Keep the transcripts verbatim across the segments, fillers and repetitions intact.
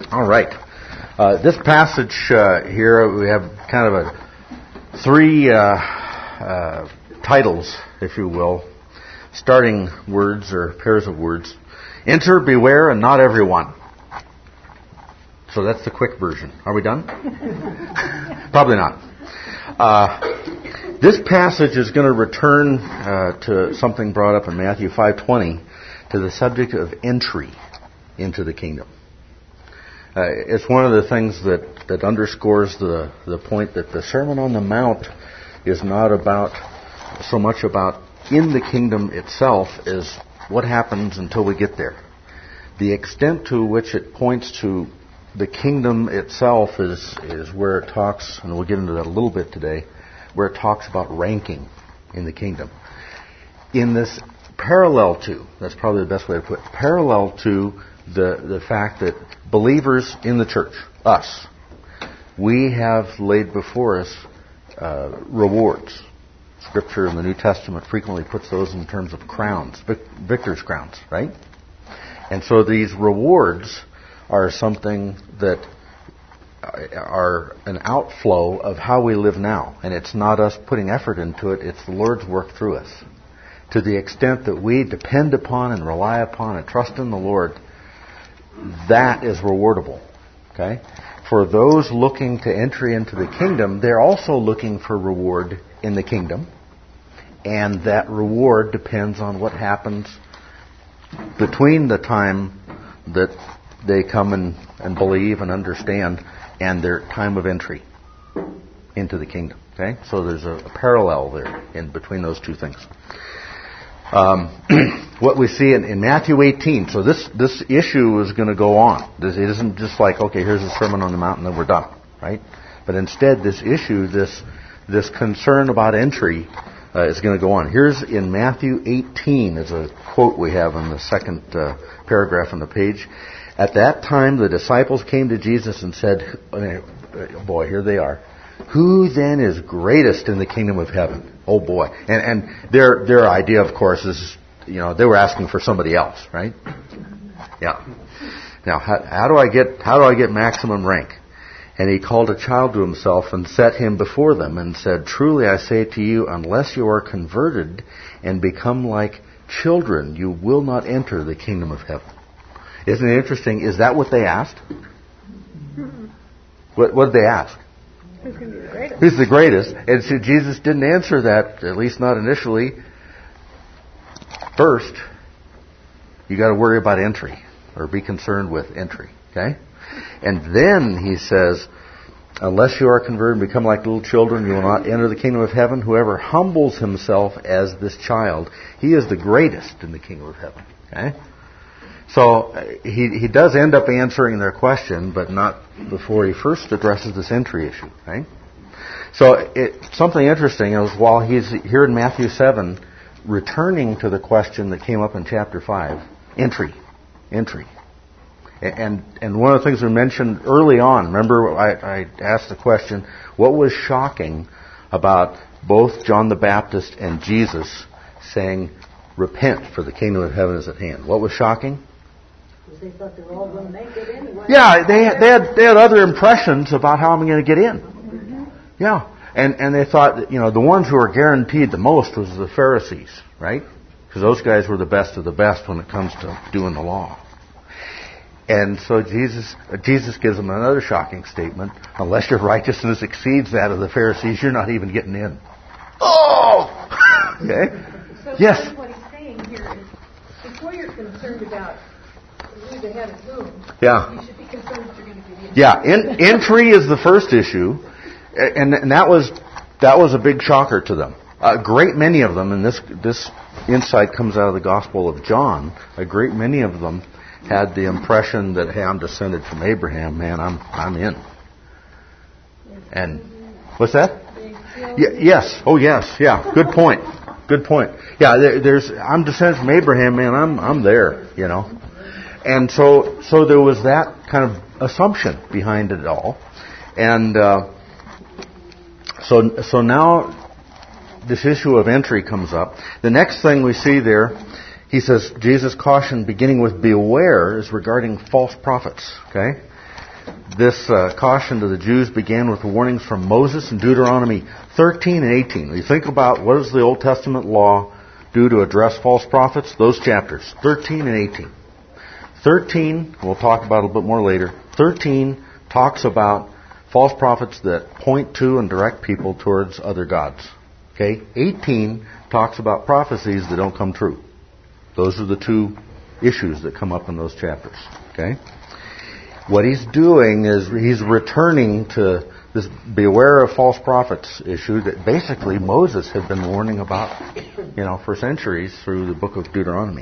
All right. Uh, this passage uh, here, we have kind of a three uh, uh, titles, if you will, starting words or pairs of words. Enter, beware, and not everyone. So that's the quick version. Are we done? Probably not. Uh, this passage is going to return uh, to something brought up in Matthew five twenty, to the subject of entry into the kingdom. Uh, it's one of the things that, that underscores the, the point that the Sermon on the Mount is not about so much about in the kingdom itself as what happens until we get there. The extent to which it points to the kingdom itself is, is where it talks, and we'll get into that a little bit today, where it talks about ranking in the kingdom. In this parallel to, that's probably the best way to put it, parallel to the, the fact that believers in the church, us, we have laid before us uh, rewards. Scripture in the New Testament frequently puts those in terms of crowns, vic- victor's crowns, right? And so these rewards are something that are an outflow of how we live now. And it's not us putting effort into it, it's the Lord's work through us. To the extent that we depend upon and rely upon and trust in the Lord, that is rewardable. Okay? For those looking to entry into the kingdom, they're also looking for reward in the kingdom. And that reward depends on what happens between the time that they come and, and believe and understand and their time of entry into the kingdom. Okay? So there's a, a parallel there in between those two things. Um, what we see in, in Matthew eighteen, so this, this issue is going to go on. This, it isn't just like, okay, here's the Sermon on the Mount and then we're done, right? But instead, this issue, this this concern about entry, uh, is going to go on. Here's in Matthew eighteen, there's a quote we have in the second uh, paragraph on the page. At that time, the disciples came to Jesus and said, oh boy, here they are. Who then is greatest in the kingdom of heaven? Oh boy. And, and their, their idea, of course, is, you know, they were asking for somebody else, right? Yeah. Now, how, how do I get, how do I get maximum rank? And he called a child to himself and set him before them and said, truly I say to you, unless you are converted and become like children, you will not enter the kingdom of heaven. Isn't it interesting? Is that what they asked? What, what did they ask? Who's going to be the greatest? Who's the greatest? And so Jesus didn't answer that, at least not initially. First, you got to worry about entry, or be concerned with entry. Okay? And then he says, unless you are converted and become like little children, you will not enter the kingdom of heaven. Whoever humbles himself as this child, he is the greatest in the kingdom of heaven. Okay? So he he does end up answering their question, but not before he first addresses this entry issue. Right? So it, something interesting is while he's here in Matthew seven, returning to the question that came up in chapter five, entry, entry. And and one of the things we mentioned early on, remember I, I asked the question, what was shocking about both John the Baptist and Jesus saying, repent, for the kingdom of heaven is at hand? What was shocking? Because they thought they were all going to make it anyway. Yeah, they had, they had they had other impressions about how I'm going to get in. Mm-hmm. Yeah, and and they thought that, you know, the ones who were guaranteed the most was the Pharisees, right? Because those guys were the best of the best when it comes to doing the law. And so Jesus Jesus gives them another shocking statement: unless your righteousness exceeds that of the Pharisees, you're not even getting in. Oh, okay. So yes. what he's saying here is, before you're concerned about who's ahead of whom, yeah. you should be concerned that you're going to get in. Yeah, in, entry is the first issue, and, and that was that was a big shocker to them. A great many of them, and this this insight comes out of the Gospel of John. A great many of them had the impression that, hey, I'm descended from Abraham, man, I'm I'm in. And what's that? Yeah, yes. Oh, yes. Yeah. Good point. Good point. Yeah. There, there's. I'm descended from Abraham, man. I'm I'm there. You know. And so so there was that kind of assumption behind it all, and uh, so so now this issue of entry comes up. The next thing we see there, he says, Jesus' caution, beginning with beware, is regarding false prophets. Okay. this uh, caution to the Jews began with the warnings from Moses in Deuteronomy thirteen and eighteen. You think about what does the Old Testament law do to address false prophets? Those chapters, thirteen and eighteen. thirteen, we'll talk about a little bit more later. thirteen talks about false prophets that point to and direct people towards other gods. Okay? eighteen talks about prophecies that don't come true. Those are the two issues that come up in those chapters. Okay? What he's doing is he's returning to this beware of false prophets issue that basically Moses had been warning about, you know, for centuries through the book of Deuteronomy.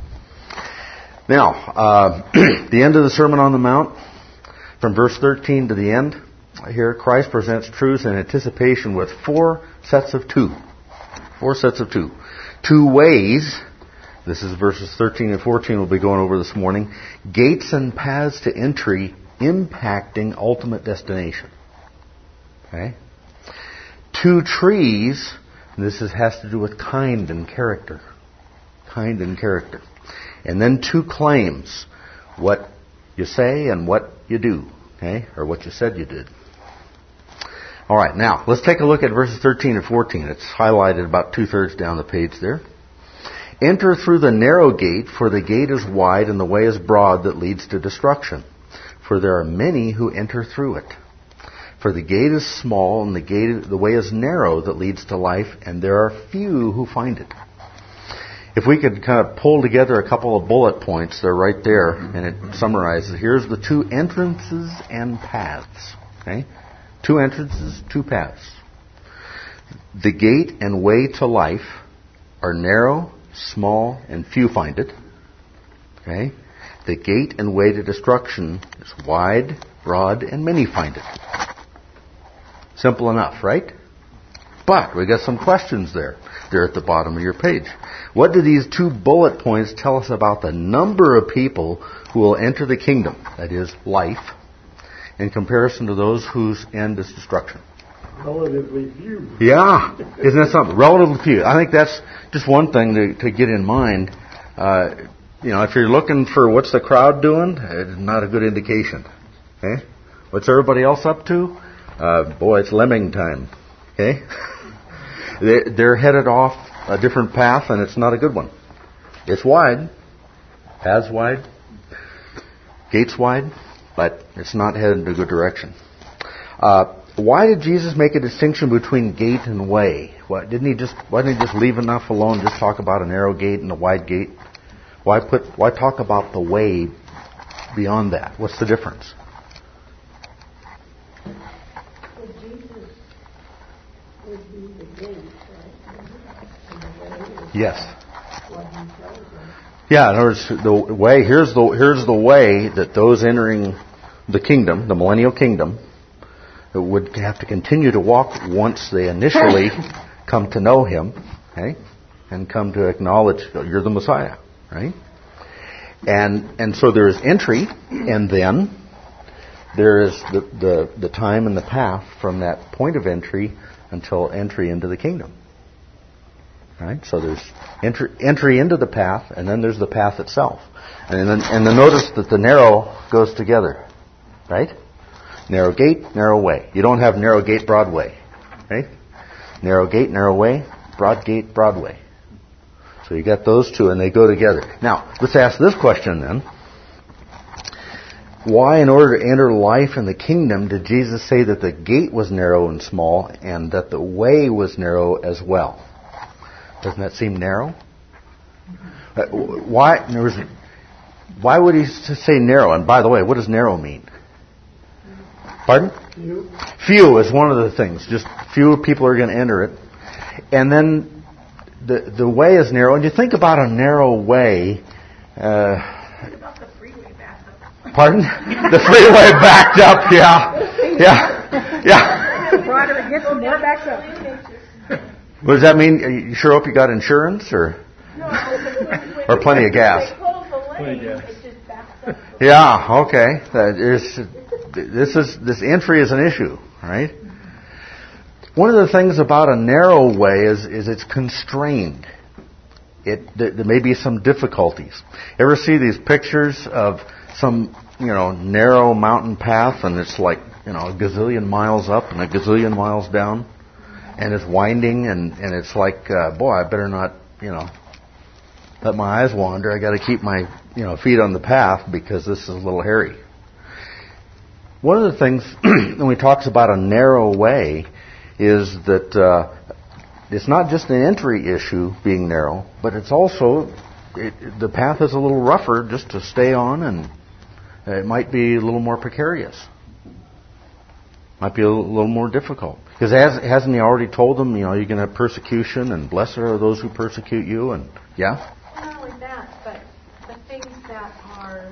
Now, uh, the end of the Sermon on the Mount, from verse thirteen to the end, here Christ presents truths in anticipation with four sets of two. Four sets of two. Two ways. This is verses thirteen and fourteen we'll be going over this morning. Gates and paths to entry impacting ultimate destination. Okay? Two trees. And this is, has to do with kind and character. Kind and character. And then two claims. What you say and what you do. Okay? Or what you said you did. All right, now, let's take a look at verses thirteen and fourteen. It's highlighted about two-thirds down the page there. Enter through the narrow gate, for the gate is wide and the way is broad that leads to destruction. For there are many who enter through it. For the gate is small and the gate, the way is narrow that leads to life, and there are few who find it. If we could kind of pull together a couple of bullet points, they're right there, and it summarizes. Here's the two entrances and paths. Okay? Two entrances, two paths. The gate and way to life are narrow, small, and few find it. Okay? The gate and way to destruction is wide, broad, and many find it. Simple enough, right? But we got some questions there. They're at the bottom of your page. What do these two bullet points tell us about the number of people who will enter the kingdom, that is, life, in comparison to those whose end is destruction? Relatively few. Yeah. Isn't that something? Relatively few. I think that's just one thing to, to get in mind. Uh, you know, if you're looking for what's the crowd doing, it's not a good indication. Okay? What's everybody else up to? Uh, boy, it's lemming time. Okay? they, they're headed off a different path, and it's not a good one. It's wide. Path's wide. Gate's wide. But it's not headed in a good direction. Uh, why did Jesus make a distinction between gate and way? Why didn't he just? Why didn't he just leave enough alone? Just talk about a narrow gate and a wide gate. Why put? Why talk about the way beyond that? What's the difference? Well, Jesus would be the gate, right? And the way is Yes. what he tells us. Yeah. In other words, the way. Here's the here's the way that those entering the kingdom, the millennial kingdom, would have to continue to walk once they initially come to know Him, okay, and come to acknowledge that you're the Messiah, right? And and so there is entry, and then there is the, the, the time and the path from that point of entry until entry into the kingdom. Right? So there's entry, entry into the path, and then there's the path itself. And then, and then notice that the narrow goes together. Right? Narrow gate, narrow way. You don't have narrow gate, broad way. Right? Narrow gate, narrow way, broad gate, broad way. So you got those two, and they go together. Now, let's ask this question then. Why, in order to enter life in the kingdom, did Jesus say that the gate was narrow and small, and that the way was narrow as well? Doesn't that seem narrow? Uh, why, there was, why would he say narrow? And by the way, what does narrow mean? Pardon? Few. Few is one of the things. Just few people are going to enter it. And then the the way is narrow. And you think about a narrow way. Uh, What about the freeway backup? pardon? The freeway backed up. Yeah, yeah, yeah. The broader it gets, the more backs up. What does that mean? Are you sure hope you got insurance or or plenty of gas? They close the lane, Plenty of gas. it just backs up. Yeah. Okay. That is, this is this entry is an issue, right? One of the things about a narrow way is is it's constrained. It there, there may be some difficulties. Ever see these pictures of some you know, narrow mountain path, and it's like, you know, a gazillion miles up and a gazillion miles down, and it's winding, and, and it's like, uh, boy, I better not, you know, let my eyes wander. I got to keep my, you know, feet on the path because this is a little hairy. One of the things when he talks about a narrow way is that uh, it's not just an entry issue being narrow, but it's also it, the path is a little rougher just to stay on, and it might be a little more precarious. Might be a little more difficult. Because has, hasn't he already told them, you know, you're going to have persecution, and blessed are those who persecute you, and yeah? Not only that, but the things that are,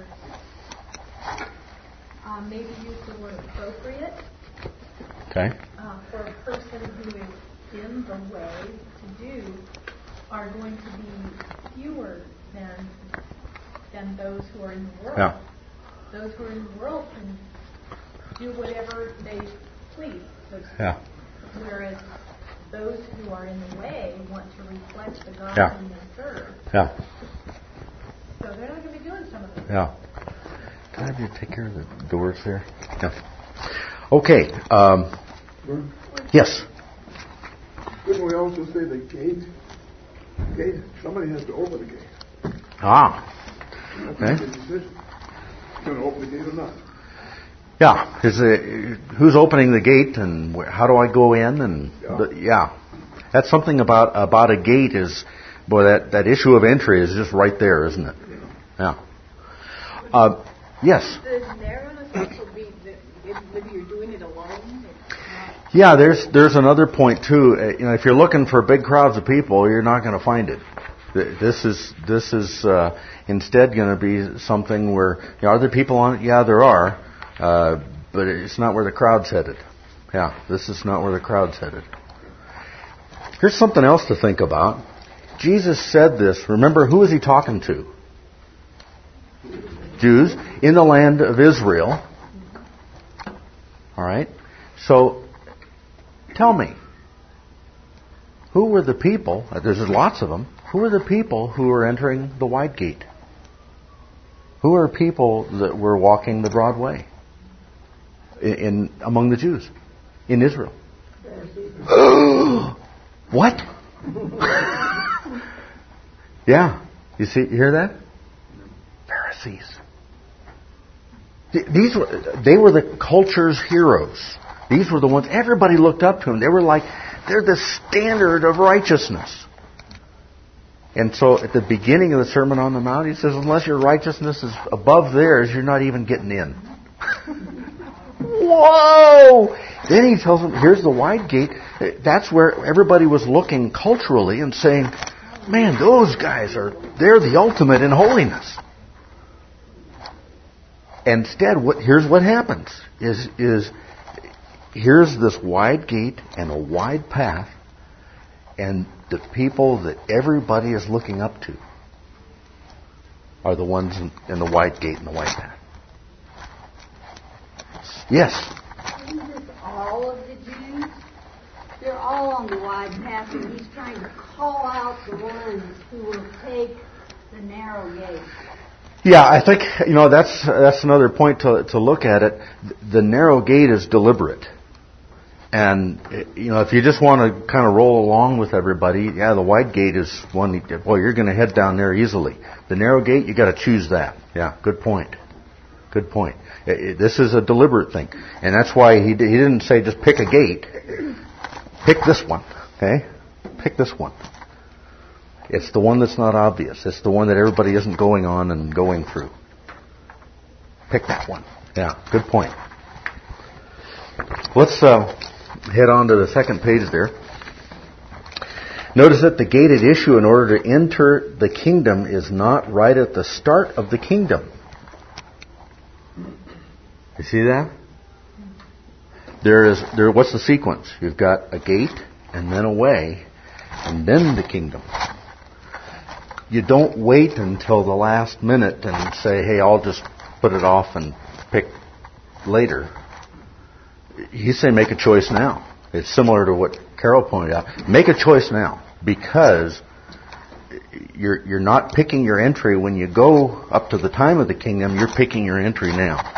uh, maybe use the word appropriate. Okay. Uh, for a person who is in the way to do are going to be fewer than than those who are in the world. Yeah. Those who are in the world can do whatever they please, so to speak. Yeah. Whereas those who are in the way want to reflect the God Yeah. whom they serve. Yeah. So they're not going to be doing some of this. Yeah. Can I have you take care of the doors there? Yeah. Okay. Um, yes. Didn't we also say the gate? Gate. Somebody has to open the gate. Ah. That's Okay. a decision. Going to open the gate or not? Yeah. Is it, who's opening the gate, and where, how do I go in? And Yeah. the, yeah, that's something about about a gate. Is boy that that issue of entry is just right there, isn't it? Yeah. Uh, yes. The narrowness also be that if maybe you're doing it alone. It's not. Yeah, there's there's another point too. Uh, you know, if you're looking for big crowds of people, you're not going to find it. Th- This is this is uh, instead going to be something where, you know, are there people on it? Yeah, there are, uh, but it's not where the crowd's headed. Yeah, this is not where the crowd's headed. Here's something else to think about. Jesus said this. Remember, who is he talking to? Jews in the land of Israel. All right. So, tell me, who were the people? There's lots of them. Who are the people who are entering the wide gate? Who are people that were walking the broad way in, in among the Jews in Israel? What? Yeah. You see, you hear that? Pharisees. These were, they were the culture's heroes. These were the ones, everybody looked up to them. They were like, they're the standard of righteousness. And so at the beginning of the Sermon on the Mount, he says, unless your righteousness is above theirs, you're not even getting in. Whoa! Then he tells them, here's the wide gate. That's where everybody was looking culturally and saying, man, those guys are, they're the ultimate in holiness. Instead, what, here's what happens, is, is here's this wide gate and a wide path, and the people that everybody is looking up to are the ones in, in the wide gate and the wide path. Yes? Isn't this all of the Jews? They're all on the wide path, and he's trying to call out the ones who will take the narrow gate. Yeah, I think, you know, that's that's another point to to look at it. The narrow gate is deliberate. And, you know, if you just want to kind of roll along with everybody, yeah, the wide gate is one, well, you're going to head down there easily. The narrow gate, you got to choose that. Yeah, good point. Good point. It, it, this is a deliberate thing. And that's why he, he didn't say just pick a gate. Pick this one, okay? Pick this one. It's the one that's not obvious. It's the one that everybody isn't going on and going through. Pick that one. Yeah, good point. Let's uh, head on to the second page there. Notice that the gated issue in order to enter the kingdom is not right at the start of the kingdom. You see that? There is there. What's the sequence? You've got a gate, and then a way, and then the kingdom. You don't wait until the last minute and say, hey, I'll just put it off and pick later. He's saying make a choice now. It's similar to what Carol pointed out. Make a choice now, because you're you're not picking your entry when you go up to the time of the kingdom. You're picking your entry now.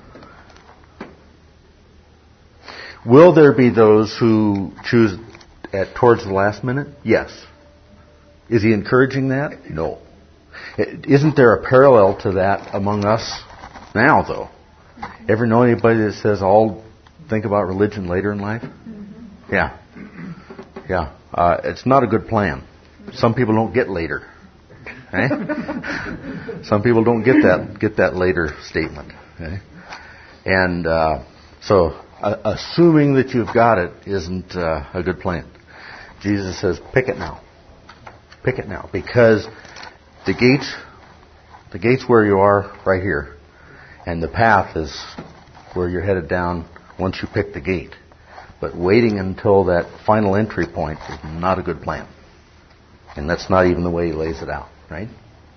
Will there be those who choose at towards the last minute? Yes. Is he encouraging that? No. Isn't there a parallel to that among us now, though? Ever know anybody that says, I'll think about religion later in life? Mm-hmm. Yeah. Yeah. Uh, it's not a good plan. Some people don't get later. Eh? Some people don't get that get that later statement. Okay? And uh, so uh, assuming that you've got it isn't uh, a good plan. Jesus says, pick it now. Pick it now. Because the gates, the gate's where you are right here. And the path is where you're headed down once you pick the gate. But waiting until that final entry point is not a good plan. And that's not even the way he lays it out, right?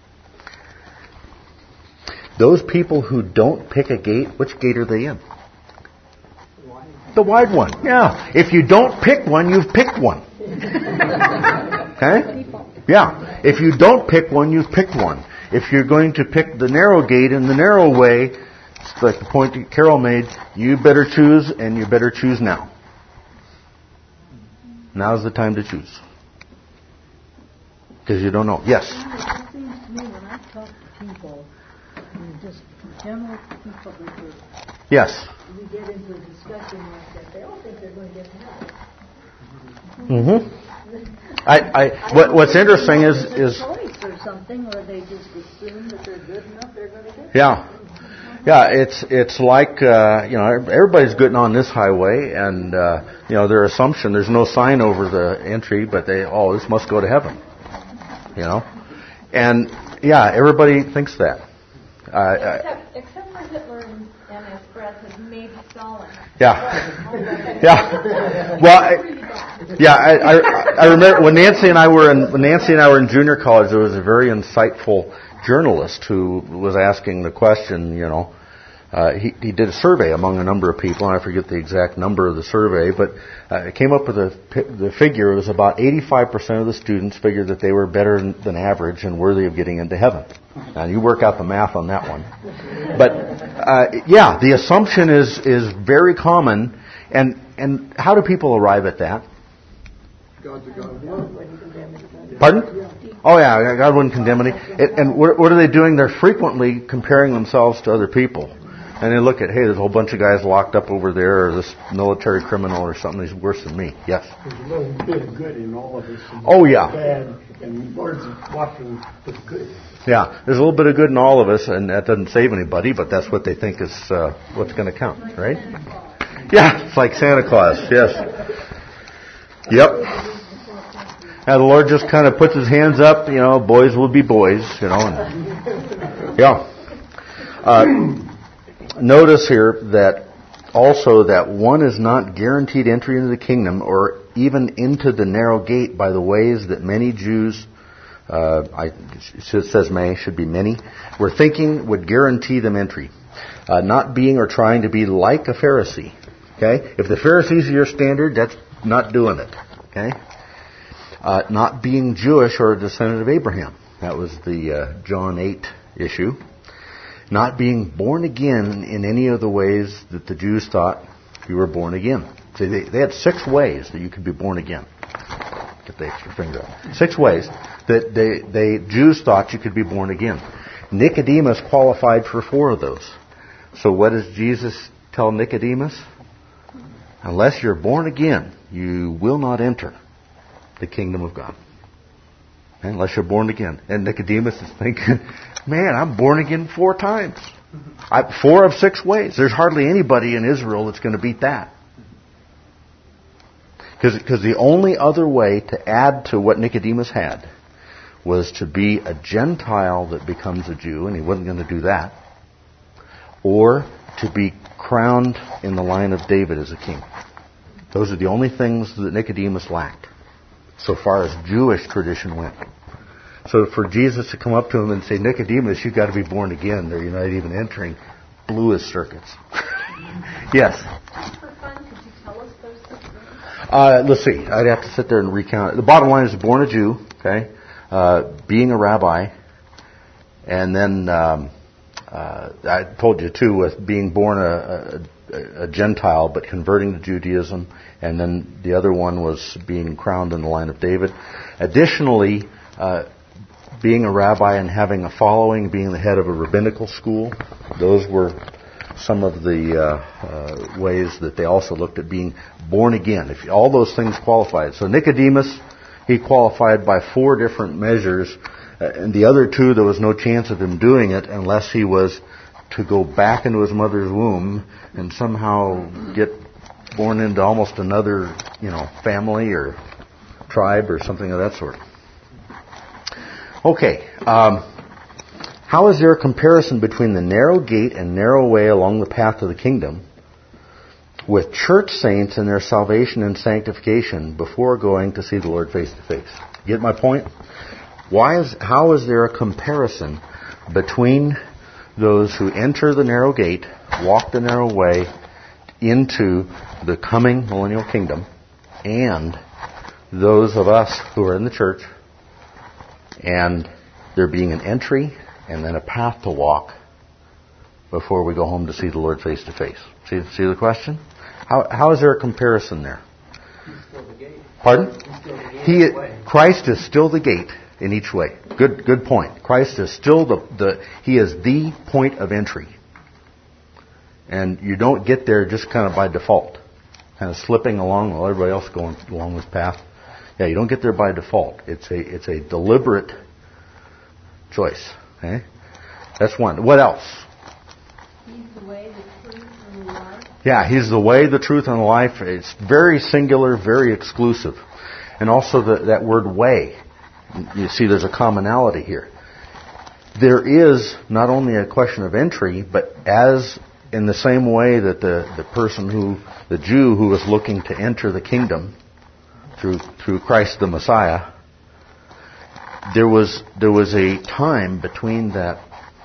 Those people who don't pick a gate, which gate are they in? The wide one. Yeah. If you don't pick one, you've picked one. Okay? Yeah. If you don't pick one, you've picked one. If you're going to pick the narrow gate in the narrow way, it's like the point that Carol made, you better choose, and you better choose now. Now's the time to choose. Because you don't know. Yes? It seems to me when I talk to people, I mean, just general people who do, Yes. we get into a discussion like that, they all think they're going to get married. Mm-hmm. I, I, what, what's interesting is, is, choice or something, or they just assume that they're good enough, they're going to get yeah, yeah. It's it's like uh, you know, everybody's getting on this highway, and uh, you know, their assumption there's no sign over the entry, but they oh, this must go to heaven, you know, and yeah, everybody thinks that. Uh, except, except for Hitler and, and his friends, maybe Stalin. Yeah, yeah. Well, I, yeah, I, I, I remember when Nancy and I were in when Nancy and I were in junior college. There was a very insightful journalist who was asking the question. You know, uh, he he did a survey among a number of people, and I forget the exact number of the survey, but uh, it came up with a the figure. It was about eighty-five percent of the students figured that they were better than average and worthy of getting into heaven. Now you work out the math on that one, but uh, yeah, the assumption is is very common, and and how do people arrive at that? God's a God of love. Pardon? Oh yeah, God wouldn't condemn any. And, and what, what are they doing? They're frequently comparing themselves to other people, and they look at, hey, there's a whole bunch of guys locked up over there, or this military criminal or something is worse than me. Yes. There's a little bit of good in all of us. Oh yeah. Bad, and Lord's watching the good. Yeah, there's a little bit of good in all of us, and that doesn't save anybody, but that's what they think is uh, what's going to count, right? Yeah, it's like Santa Claus, yes. Yep. And the Lord just kind of puts his hands up, you know, boys will be boys, you know. And, yeah. Uh, notice here that also that one is not guaranteed entry into the kingdom or even into the narrow gate by the ways that many Jews Uh, I, it says may, should be many, were thinking would guarantee them entry. Uh, not being or trying to be like a Pharisee. Okay? If the Pharisees are your standard, that's not doing it. Okay? Uh, not being Jewish or a descendant of Abraham. That was the uh, John eight issue. Not being born again in any of the ways that the Jews thought you were born again. See, they, they had six ways that you could be born again. Get the extra finger out. Six ways that they, they Jews thought you could be born again. Nicodemus qualified for four of those. So what does Jesus tell Nicodemus? Unless you're born again, you will not enter the kingdom of God. Unless you're born again. And Nicodemus is thinking, man, I'm born again four times. I, four of six ways. There's hardly anybody in Israel that's going to beat that. Because the only other way to add to what Nicodemus had was to be a Gentile that becomes a Jew, and he wasn't going to do that, or to be crowned in the line of David as a king. Those are the only things that Nicodemus lacked, so far as Jewish tradition went. So for Jesus to come up to him and say, Nicodemus, you've got to be born again, or you're not even entering, blew his circuits. Yes? For fun, could you tell us those six things? Uh, let's see. I'd have to sit there and recount it. The bottom line is born a Jew, okay? uh, being a rabbi, and then um, uh, I told you too with being born a, a, a Gentile but converting to Judaism, and then the other one was being crowned in the line of David. Additionally, uh, being a rabbi and having a following, being the head of a rabbinical school, those were some of the uh, uh, ways that they also looked at being born again. If all those things qualified. So Nicodemus, he qualified by four different measures, uh, and the other two, there was no chance of him doing it unless he was to go back into his mother's womb and somehow get born into almost another, you know, family or tribe or something of that sort. Okay. Um, how is there a comparison between the narrow gate and narrow way along the path to the kingdom with church saints and their salvation and sanctification before going to see the Lord face to face? Get my point? Why is, how is there a comparison between those who enter the narrow gate, walk the narrow way into the coming millennial kingdom, and those of us who are in the church, and there being an entry and then a path to walk before we go home to see the Lord face to face? See, see the question? How, how is there a comparison there? He's still the gate. Pardon? He's still the gate He, way. Christ is still the gate in each way. Good, good point. Christ is still the, the He is the point of entry. And you don't get there just kind of by default, kind of slipping along while everybody else is going along this path. Yeah, you don't get there by default. It's a it's a deliberate choice. Okay, that's one. What else? He's the way, the truth, and the life. Yeah, He's the way, the truth, and the life. It's very singular, very exclusive, and also the, that word "way." You see, there's a commonality here. There is not only a question of entry, but as in the same way that the, the person who, the Jew who was looking to enter the kingdom through through Christ the Messiah, there was there was a time between that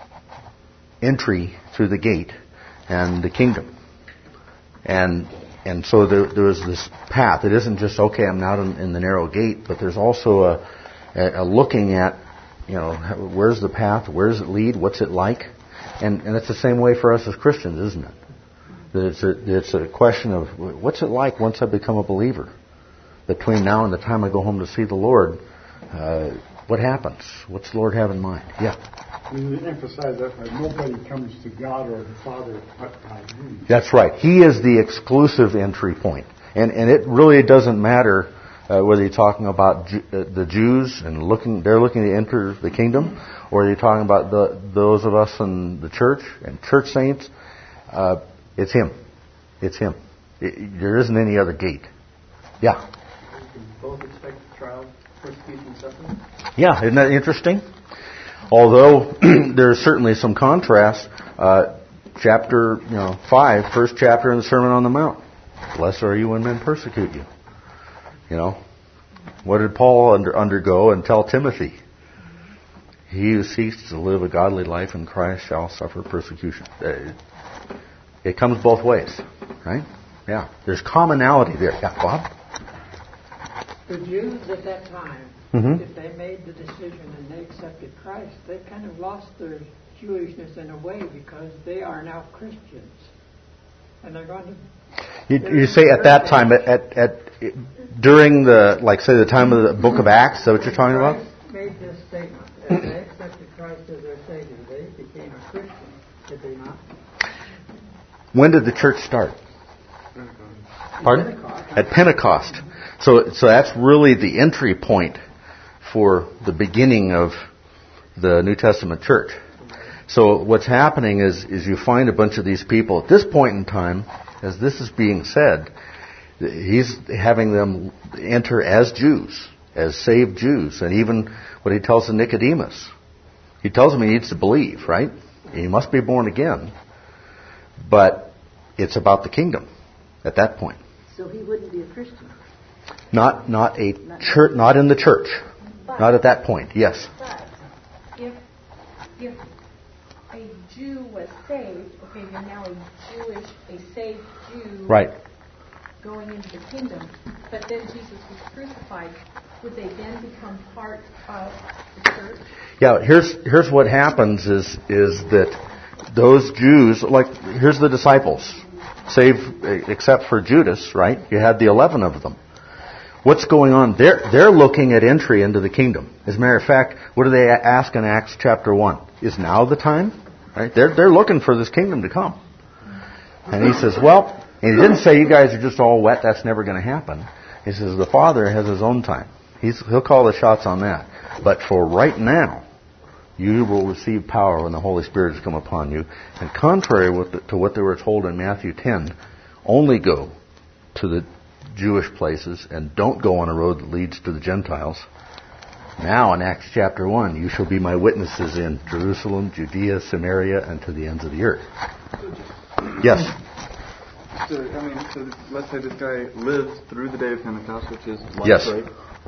entry through the gate and the kingdom, and and so there, there was this path. It isn't just okay, I'm not in, in the narrow gate, but there's also a, a, a looking at, you know, where's the path, where does it lead, what's it like, and and it's the same way for us as Christians, isn't it? That it's a it's a question of what's it like once I become a believer. Between now and the time I go home to see the Lord, uh, what happens? What's the Lord have in mind? Yeah. We emphasize that uh, nobody comes to God or the Father but by me. That's right. He is the exclusive entry point. And and it really doesn't matter uh, whether you're talking about Ju- uh, the Jews and looking they're looking to enter the kingdom, or you're talking about the, those of us in the church and church saints. Uh, it's Him. It's Him. It, there isn't any other gate. Yeah. Both expect trial, persecution, suffering. Yeah, isn't that interesting? Although there's certainly some contrast. Uh, chapter, you know, five, first chapter in the Sermon on the Mount. Blessed are you when men persecute you. You know, what did Paul under, undergo and tell Timothy? He who seeks to live a godly life in Christ shall suffer persecution. Uh, it comes both ways, right? Yeah, there's commonality there. Yeah, Bob? The Jews at that time, Mm-hmm. if they made the decision and they accepted Christ, they kind of lost their Jewishness in a way because they are now Christians. And they're going to... You, you say at that time, at, at, at during the, like say the time of the book of Acts, is that what you're talking about? Christ made this statement. As they accepted Christ as their Savior, they became a Christian, did they not? When did the church start? Pardon? Pentecost. At Pentecost. So, so that's really the entry point for the beginning of the New Testament church. So what's happening is, is you find a bunch of these people at this point in time, as this is being said, he's having them enter as Jews, as saved Jews, and even what he tells to Nicodemus. He tells him he needs to believe, right? He must be born again. But it's about the kingdom at that point. So he wouldn't be a Christian. Not not a church, not in the church, But, not at that point. Yes. but if if a Jew was saved, okay, you're now a Jewish, a saved Jew. Right. going into the kingdom, but then Jesus was crucified, would they then become part of the church? Yeah, here's here's what happens is is that those Jews, like here's the disciples, save except for Judas, right? You had the eleven of them. What's going on? They're they're looking at entry into the kingdom. As a matter of fact, what do they ask in Acts chapter one? Is now the time? Right? They're they're looking for this kingdom to come. And he says, well, and he didn't say you guys are just all wet. That's never going to happen. He says the Father has His own time. He's, he'll call the shots on that. But for right now, you will receive power when the Holy Spirit has come upon you. And contrary to what they were told in Matthew ten, only go to the Jewish places and don't go on a road that leads to the Gentiles. Now in Acts chapter one, you shall be my witnesses in Jerusalem, Judea, Samaria, and to the ends of the earth. Yes? So, I mean, so let's say this guy lives through the day of Pentecost, which is life Yes. break.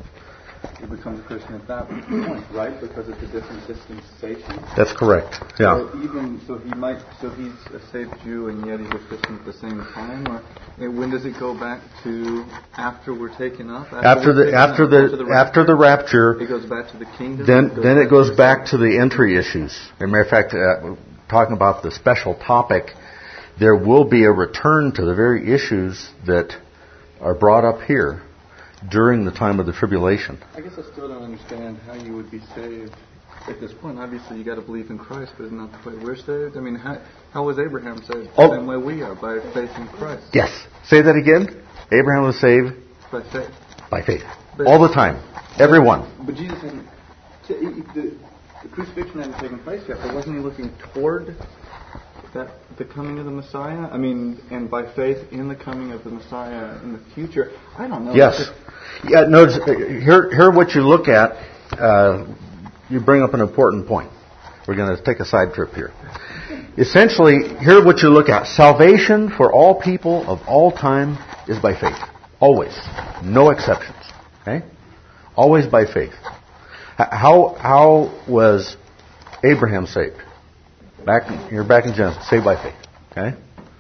He becomes a Christian at that point, right? Because it's a different dispensation. That's correct. Yeah. So even so, he might. So he's a saved Jew, and yet he's a Christian at the same time. Or and when does it go back to after we're taken up? After, After we're the taken after up, the after the after the rapture, it goes back to the kingdom. then goes then it back goes to back to the entry issues. As a matter of fact, uh, talking about the special topic, there will be a return to the very issues that are brought up here during the time of the tribulation. I guess I still don't understand how you would be saved at this point. Obviously, you got to believe in Christ, but isn't that the way we're saved? I mean, how, how was Abraham saved? Oh. The same way we are, by faith in Christ. Yes. Say that again. Abraham was saved By faith. by faith. But- All the time. Everyone. But Jesus hadn't. The, the crucifixion hadn't taken place yet, but wasn't he looking toward that the coming of the Messiah? I mean, and by faith in the coming of the Messiah in the future. I don't know. Yes. Yeah, notice, uh, here, here what you look at, uh, you bring up an important point. We're going to take a side trip here. Essentially, here what you look at. Salvation for all people of all time is by faith. Always. No exceptions. Okay? Always by faith. H- How, how was Abraham saved? Back, you're back in Genesis. Saved by faith. Okay?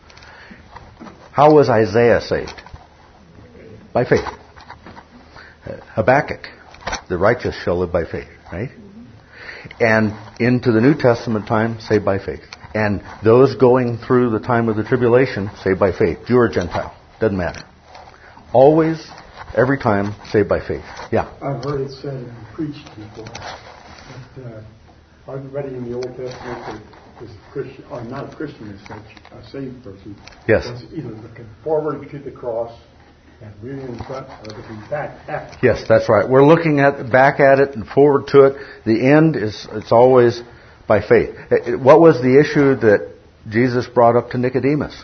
How was Isaiah saved? By faith. Habakkuk, the righteous shall live by faith, right? And into the New Testament time, saved by faith. And those going through the time of the tribulation, saved by faith. Jew or Gentile, doesn't matter. Always, every time, saved by faith. Yeah. I've heard it said and preached before that uh, everybody in the Old Testament that is a Christian, or not a Christian as such, a saved person, Yes. was either looking forward to the cross and really in front, or looking back at. Yes, that's right. We're looking at back at it and forward to it. The end is it's always by faith. What was the issue that Jesus brought up to Nicodemus?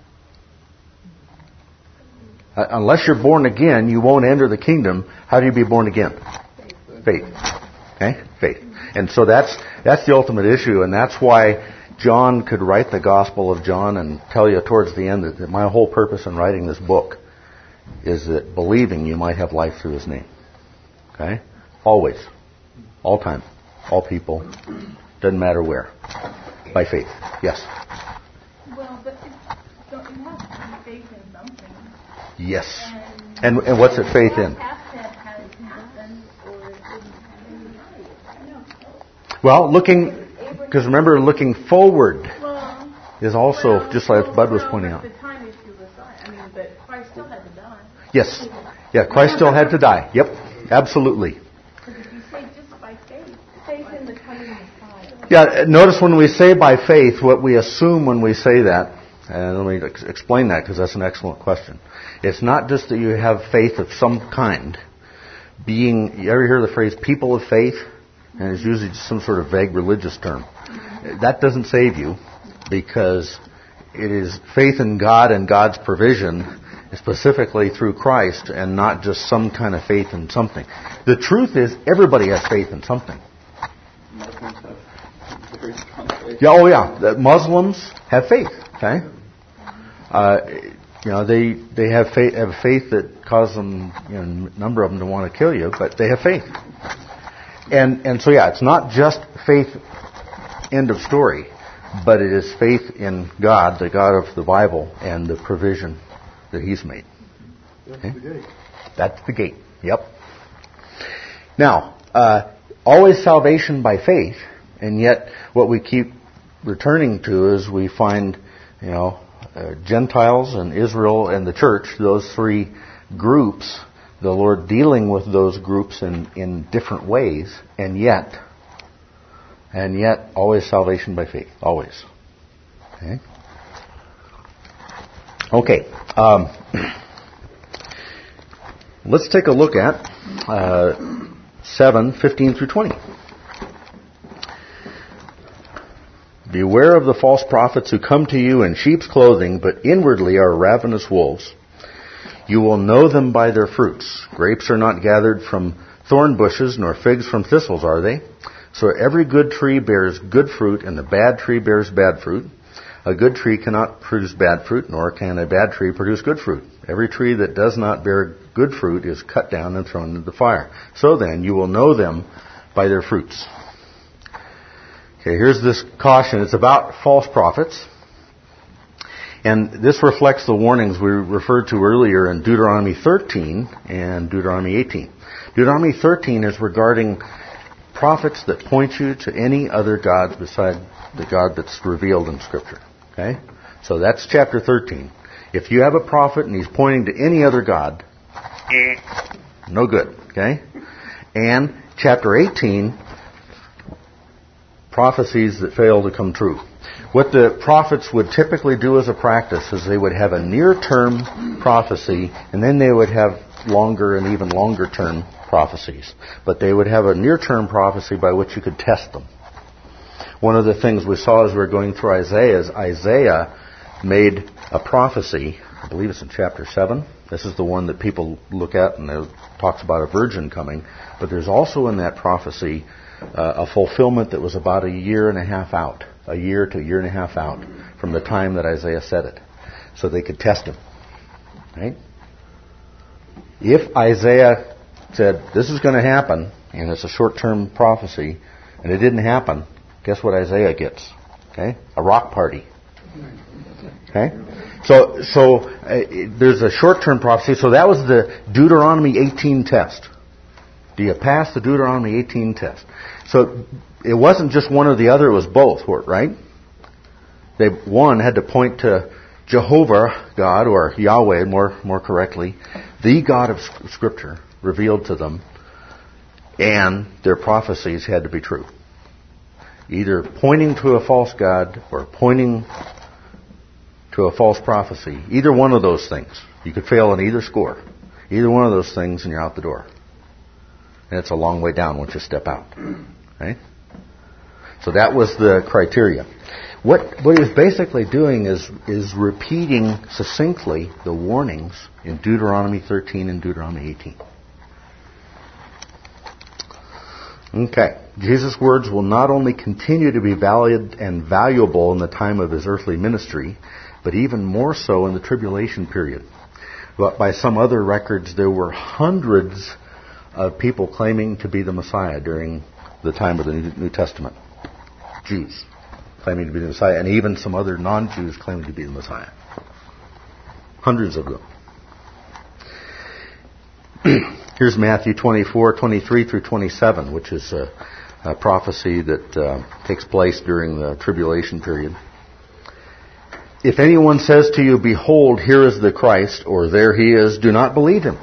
Uh, unless you're born again, you won't enter the kingdom. How do you be born again? Faith. Okay? Faith. And so that's that's the ultimate issue, and that's why John could write the Gospel of John and tell you towards the end that, that my whole purpose in writing this book is that believing you might have life through His name. Okay? Always. All time. All people. Doesn't matter where. By faith. Yes. Well, but it's, don't you have to be faith in something? Yes. And, And and what's it faith in? Past that has happened, or it didn't happen. No. Well, looking, because remember, looking forward Well, is also, well, just like well, Bud was well, pointing but out. The time issue aside, I mean, but Christ still had to die. Yes. Yeah, Christ still had to die. Yep. Absolutely. Because if you say just by faith, faith in the coming Messiah. Yeah, notice when we say by faith, what we assume when we say that, and let me ex- explain that because that's an excellent question. It's not just that you have faith of some kind. Being, you ever hear the phrase people of faith? And it's usually just some sort of vague religious term. That doesn't save you because it is faith in God and God's provision specifically through Christ and not just some kind of faith in something. The truth is everybody has faith in something. Muslims have very strong faith. Yeah, oh yeah. The Muslims have faith. Okay, uh, you know they they have faith have faith that causes them, you know, a number of them to want to kill you, but they have faith. And and so yeah, it's not just faith. End of story. But it is faith in God, the God of the Bible, and the provision that He's made. That's Okay? the gate. That's the gate. Yep. Now, uh, always salvation by faith, and yet what we keep returning to is we find, you know, uh, Gentiles and Israel and the church, those three groups, the Lord dealing with those groups in, in different ways, and yet, and yet always salvation by faith. Always. Okay? Okay. Um, let's take a look at uh, seven, fifteen through twenty. Beware of the false prophets who come to you in sheep's clothing, but inwardly are ravenous wolves. You will know them by their fruits. Grapes are not gathered from thorn bushes, nor figs from thistles, are they? So every good tree bears good fruit, and the bad tree bears bad fruit. A good tree cannot produce bad fruit, nor can a bad tree produce good fruit. Every tree that does not bear good fruit is cut down and thrown into the fire. So then, you will know them by their fruits. Okay, here's this caution. It's about false prophets. And this reflects the warnings we referred to earlier in Deuteronomy thirteen and Deuteronomy eighteen. Deuteronomy thirteen is regarding prophets that point you to any other gods beside the God that's revealed in Scripture. Okay? So that's chapter thirteen. If you have a prophet and he's pointing to any other god, eh, no good. Okay? And chapter eighteen, prophecies that fail to come true. What the prophets would typically do as a practice is they would have a near-term prophecy, and then they would have longer and even longer-term prophecies. But they would have a near-term prophecy by which you could test them. One of the things we saw as we were going through Isaiah is Isaiah made a prophecy, I believe it's in chapter seven. This is the one that people look at, and it talks about a virgin coming. But there's also in that prophecy uh, a fulfillment that was about a year and a half out. A year to a year and a half out from the time that Isaiah said it. So they could test him. Right? If Isaiah said, this is going to happen, and it's a short-term prophecy, and it didn't happen, guess what Isaiah gets? Okay? A rock party. Okay? So, so uh, there's a short-term prophecy. So that was the Deuteronomy eighteen test. Do you pass the Deuteronomy eighteen test? So it wasn't just one or the other, it was both, right? They, one had to point to Jehovah God, or Yahweh more, more correctly, the God of Scripture revealed to them, and their prophecies had to be true. Either pointing to a false God or pointing to a false prophecy. Either one of those things. You could fail on either score. Either one of those things and you're out the door. And it's a long way down once you step out. Right? So that was the criteria. What what he was basically doing is is repeating succinctly the warnings in Deuteronomy thirteen and Deuteronomy eighteen. Okay. Jesus' words will not only continue to be valid and valuable in the time of his earthly ministry, but even more so in the tribulation period. But by some other records, there were hundreds of people claiming to be the Messiah during the time of the New Testament. Jews claiming to be the Messiah, and even some other non-Jews claiming to be the Messiah. Hundreds of them. Here's Matthew twenty-four, twenty-three through twenty-seven, which is a, a prophecy that uh, takes place during the tribulation period. If anyone says to you, behold, here is the Christ, or there he is, do not believe him.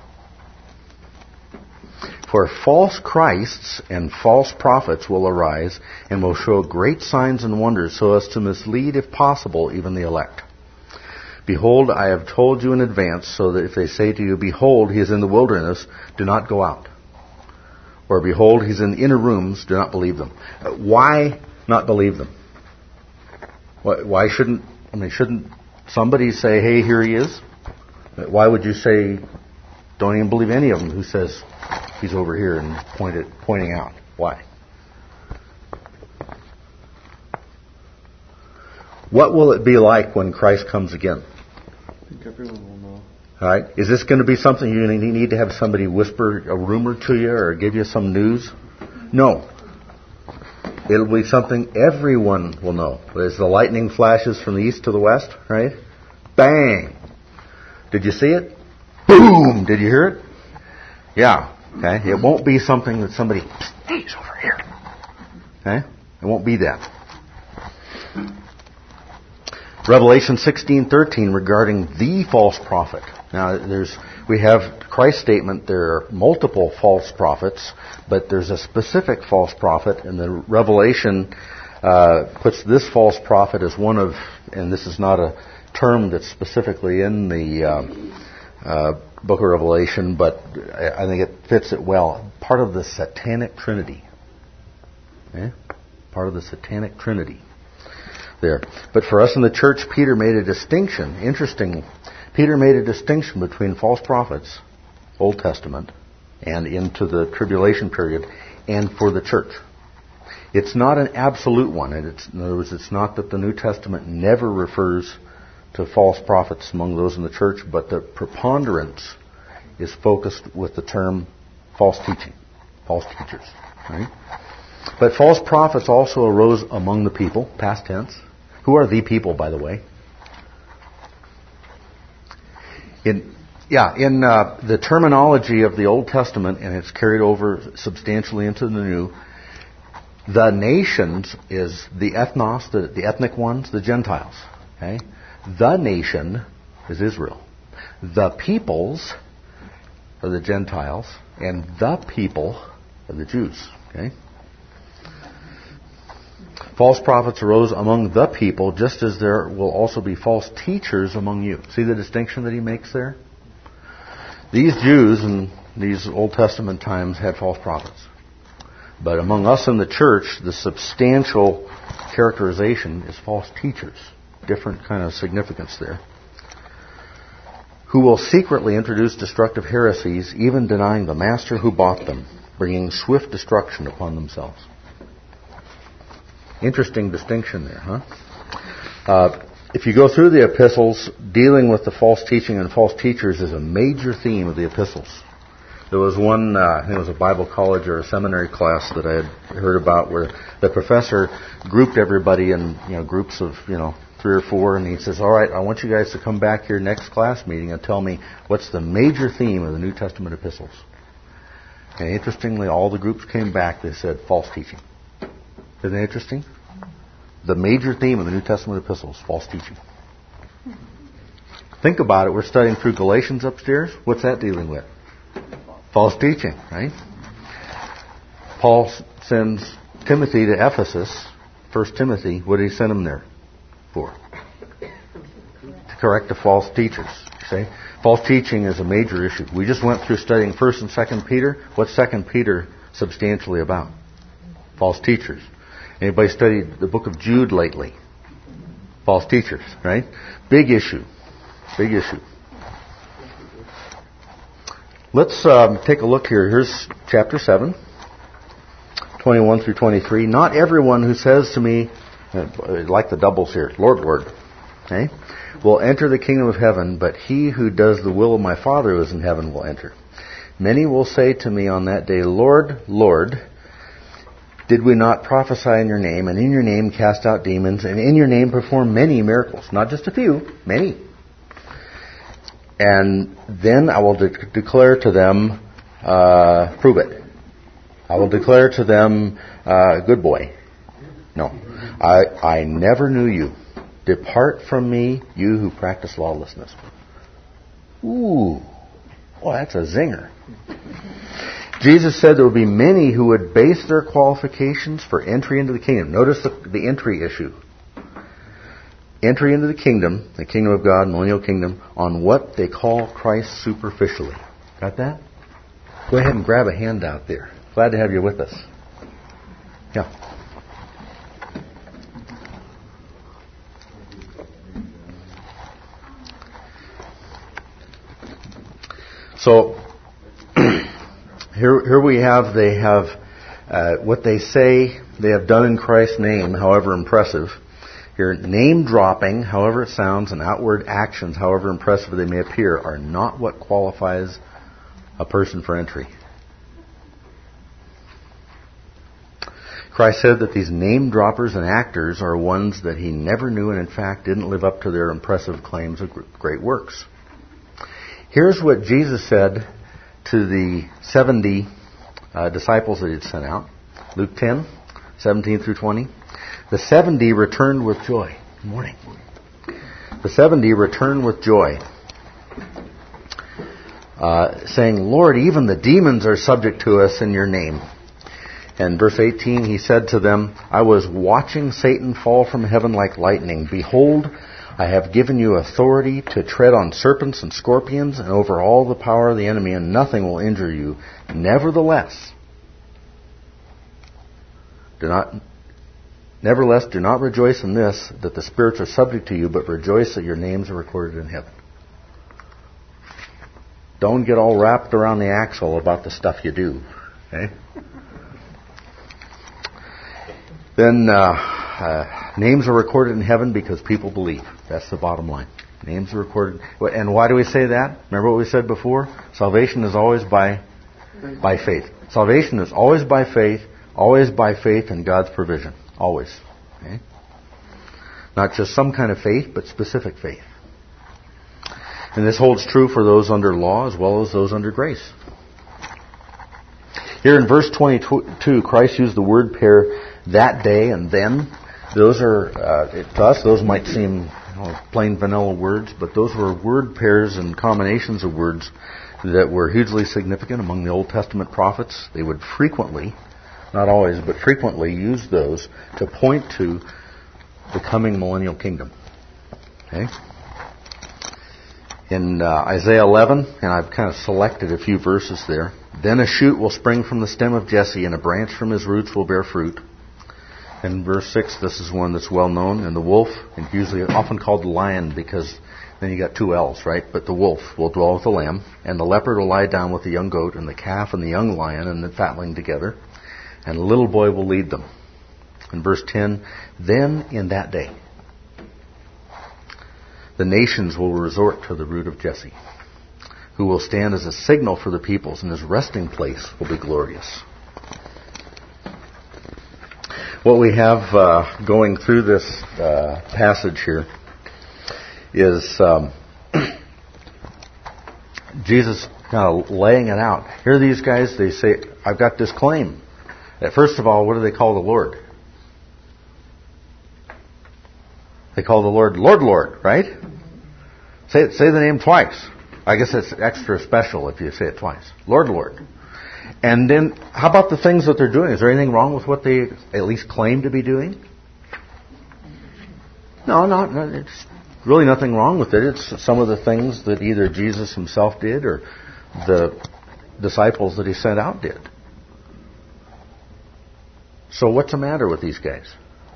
For false Christs and false prophets will arise and will show great signs and wonders so as to mislead, if possible, even the elect. Behold, I have told you in advance, so that if they say to you, behold, he is in the wilderness, do not go out. Or behold, he's in the inner rooms, do not believe them. Why not believe them? Why shouldn't, I mean, shouldn't somebody say, hey, here he is? Why would you say, don't even believe any of them who says he's over here and point it, pointing out? Why? What will it be like when Christ comes again? I think everyone will know. All right. Is this going to be something you need to have somebody whisper a rumor to you or give you some news? No. It'll be something everyone will know. As the lightning flashes from the east to the west, right? Bang! Did you see it? boom. Did you hear it? Yeah. Okay. It won't be something that somebody, hey, he's over here. Okay. It won't be that. Revelation sixteen thirteen regarding the false prophet. Now, there's we have Christ's statement. There are multiple false prophets, but there's a specific false prophet, and the Revelation uh, puts this false prophet as one of, and this is not a term that's specifically in the uh, uh, Book of Revelation, but I think it fits it well. Part of the Satanic Trinity. Okay? Part of the Satanic Trinity. There. But for us in the church, Peter made a distinction. Interesting. Peter made a distinction between false prophets, Old Testament, and into the tribulation period, and for the church. It's not an absolute one. It's, in other words, it's not that the New Testament never refers to false prophets among those in the church, but the preponderance is focused with the term false teaching, false teachers. Right? But false prophets also arose among the people, past tense. Who are the people, by the way? In, yeah, in uh, the terminology of the Old Testament, and it's carried over substantially into the New, the nations is the ethnos, the, the ethnic ones, the Gentiles. Okay? The nation is Israel. The peoples are the Gentiles, and the people are the Jews. Okay? False prophets arose among the people, just as there will also be false teachers among you. See the distinction that he makes there? These Jews in these Old Testament times had false prophets. But among us in the church, the substantial characterization is false teachers. Different kind of significance there. Who will secretly introduce destructive heresies, even denying the master who bought them, bringing swift destruction upon themselves. Interesting distinction there, huh? Uh, if you go through the epistles, dealing with the false teaching and false teachers is a major theme of the epistles. There was one, uh, I think it was a Bible college or a seminary class that I had heard about where the professor grouped everybody in, you know, groups of, you know, three or four, and he says, all right, I want you guys to come back here next class meeting and tell me what's the major theme of the New Testament epistles. And interestingly, all the groups came back, they said false teaching. Isn't that interesting? The major theme of the New Testament epistles, false teaching. Think about it. We're studying through Galatians upstairs. What's that dealing with? False teaching, right? Paul sends Timothy to Ephesus, First Timothy. What did he send him there for? To correct the false teachers. See? False teaching is a major issue. We just went through studying First and Second Peter. What's Second Peter substantially about? False teachers. Anybody studied the book of Jude lately? False teachers, right? Big issue. Big issue. Let's um, take a look here. Here's chapter seven, twenty-one through twenty-three. Not everyone who says to me, like the doubles here, Lord, Lord, okay, will enter the kingdom of heaven, but he who does the will of my Father who is in heaven will enter. Many will say to me on that day, Lord, Lord, did we not prophesy in your name, and in your name cast out demons, and in your name perform many miracles? Not just a few, many. And then I will de- declare to them, uh, prove it. I will declare to them, uh, good boy. No. I, I never knew you. Depart from me, you who practice lawlessness. Ooh. Well, that's a zinger. Jesus said there would be many who would base their qualifications for entry into the kingdom. Notice the, the entry issue. Entry into the kingdom, the kingdom of God, millennial kingdom, on what they call Christ superficially. Got that? Go ahead and grab a handout there. Glad to have you with us. Yeah. So, here, here we have, they have uh, what they say they have done in Christ's name, however impressive. Here, name dropping, however it sounds, and outward actions, however impressive they may appear, are not what qualifies a person for entry. Christ said that these name droppers and actors are ones that he never knew and in fact didn't live up to their impressive claims of great works. Here's what Jesus said to the seventy uh, disciples that he'd sent out. Luke ten, seventeen through twenty. The seventy returned with joy. Good morning. The seventy returned with joy, uh, saying, Lord, even the demons are subject to us in your name. And verse eighteen, he said to them, I was watching Satan fall from heaven like lightning. Behold, I have given you authority to tread on serpents and scorpions and over all the power of the enemy, and nothing will injure you. Nevertheless, do not, nevertheless, do not rejoice in this, that the spirits are subject to you, but rejoice that your names are recorded in heaven. Don't get all wrapped around the axle about the stuff you do. Okay? Then uh, uh, names are recorded in heaven because people believe. That's the bottom line. Names are recorded. And why do we say that? Remember what we said before? Salvation is always by by faith. Salvation is always by faith, always by faith in God's provision. Always. Okay? Not just some kind of faith, but specific faith. And this holds true for those under law as well as those under grace. Here in verse twenty-two, Christ used the word pair, that day and then. Those are, uh, to us, those might seem you know, plain vanilla words, but those were word pairs and combinations of words that were hugely significant among the Old Testament prophets. They would frequently, not always, but frequently use those to point to the coming millennial kingdom. Okay? In uh, Isaiah eleven, and I've kind of selected a few verses there, then a shoot will spring from the stem of Jesse, and a branch from his roots will bear fruit. In verse six, this is one that's well known, and the wolf, and usually often called the lion because then you got two L's, right? But the wolf will dwell with the lamb, and the leopard will lie down with the young goat, and the calf and the young lion and the fatling together, and the little boy will lead them. In verse ten, then in that day, the nations will resort to the root of Jesse, who will stand as a signal for the peoples, and his resting place will be glorious. What we have uh, going through this uh, passage here is um, Jesus kind of laying it out. Here are these guys, they say, I've got this claim. First of all, what do they call the Lord? They call the Lord, Lord, Lord, right? Say say the name twice. I guess it's extra special if you say it twice. Lord, Lord. And then, how about the things that they're doing? Is there anything wrong with what they at least claim to be doing? No, not, not it's really nothing wrong with it. It's some of the things that either Jesus himself did or the disciples that he sent out did. So what's the matter with these guys?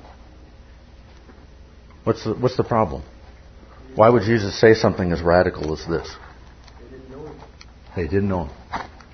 What's the, what's the problem? Why would Jesus say something as radical as this? They didn't know him. They didn't know him.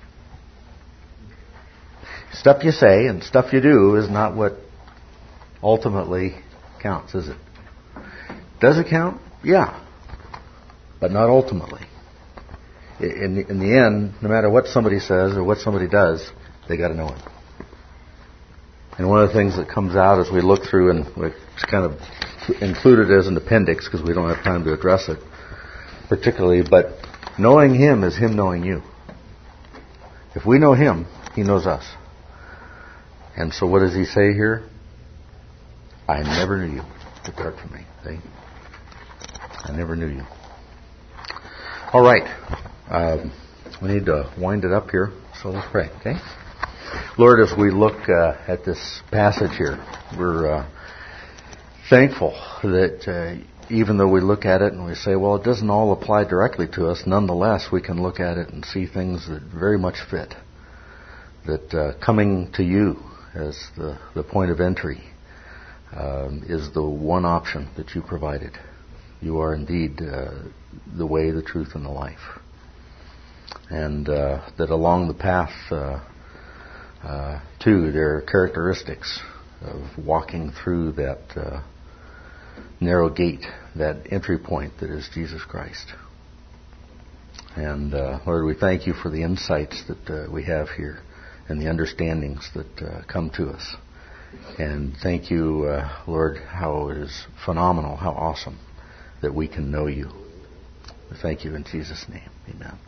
Stuff you say and stuff you do is not what ultimately counts, is it? Does it count? Yeah. But not ultimately. In the, in the end, no matter what somebody says or what somebody does, they got to know him. And one of the things that comes out as we look through, and it's kind of included as an appendix because we don't have time to address it particularly, but knowing him is him knowing you. If we know him, he knows us. And so what does he say here? I never knew you. Depart from me. See? I never knew you. All right. Um, we need to wind it up here, so let's pray, okay? Lord, as we look uh, at this passage here, we're uh, thankful that uh, even though we look at it and we say, well, it doesn't all apply directly to us, nonetheless, we can look at it and see things that very much fit. That uh, coming to you as the, the point of entry um, is the one option that you provided. You are indeed uh, the way, the truth, and the life. And uh, that along the path, uh, uh, too, there are characteristics of walking through that uh, narrow gate, that entry point that is Jesus Christ. And uh, Lord, we thank you for the insights that uh, we have here and the understandings that uh, come to us. And thank you, uh, Lord, how it is phenomenal, how awesome that we can know you. We thank you in Jesus' name. Amen.